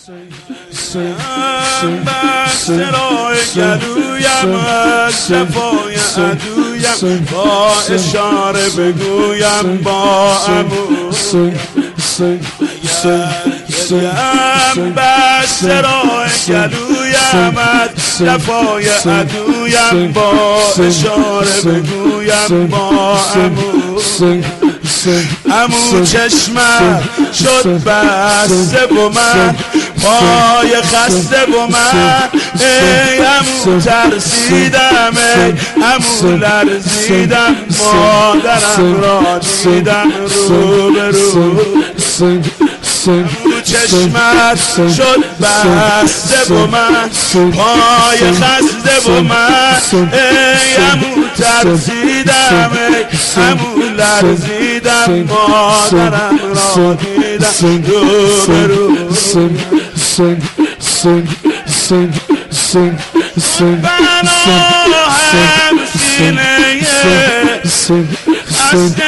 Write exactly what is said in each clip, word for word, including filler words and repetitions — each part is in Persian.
بسترای گلویم از شفای عدویم با اشاره بگویم با عمو بسترای گلویم از شفای عدویم با اشاره بگویم با عمو عمو چشمم شد بسته و من پای خسته و من ای عمو ترسیدم ای عمو لرزیدم مادرم را دیدم رو به رو عمو چشمت شد بسته و من پای خسته و من ای عمو ترسیدم ای عمو لرزیدم مادرم را دیدم رو به رو بنا هم سینه خسته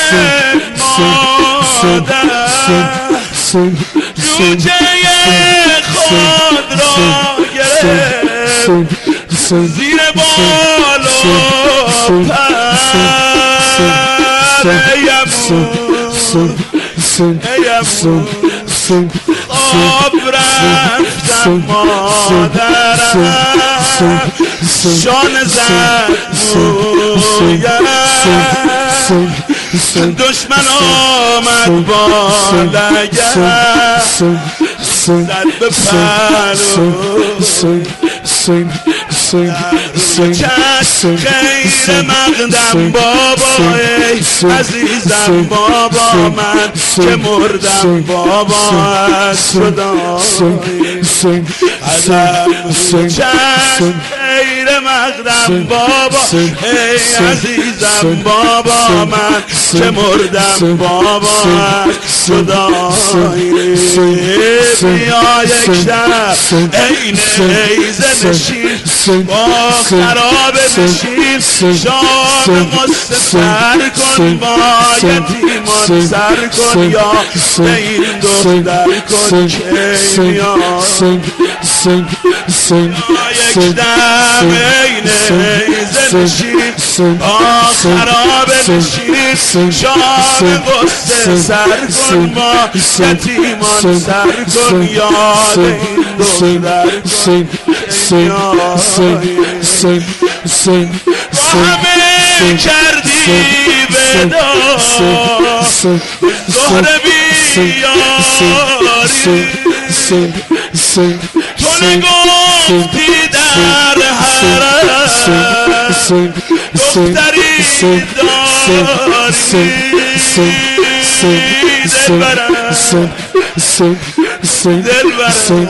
مادر جوجه خود را گرفت زیر بال و پر ای عمو ای عمو خواب رفتم مادرم شانه زد مویم دشمن آمد با لگد زد به پرو چشم خیر مقدم بابا ای عزیزم بابا من که مردم بابا از خدای چشم خیر مقدم بابا ای عزیزم بابا من که مردم بابا از خدای بیا یک شب ای نیزه نشین با خراب نشین شام غصه سر کن با یتیمان سر کن یا به این دختر کن که میان یک دم ای نیزه نشین با خراب نشین شام غصه سر کن با یتیمان سر کن یا به این دختر کن که میان با همه کردی بدار زهره بیاری تو نگفتی در حرم دختری داری دلبرم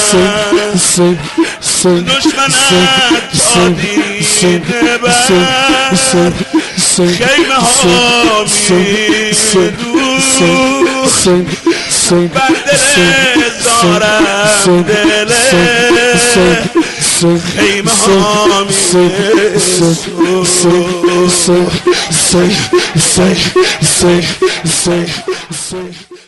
دشمنت تا دینه بر خیمه ها میدوخت بر دل زارم دله خیمه ها میدوخت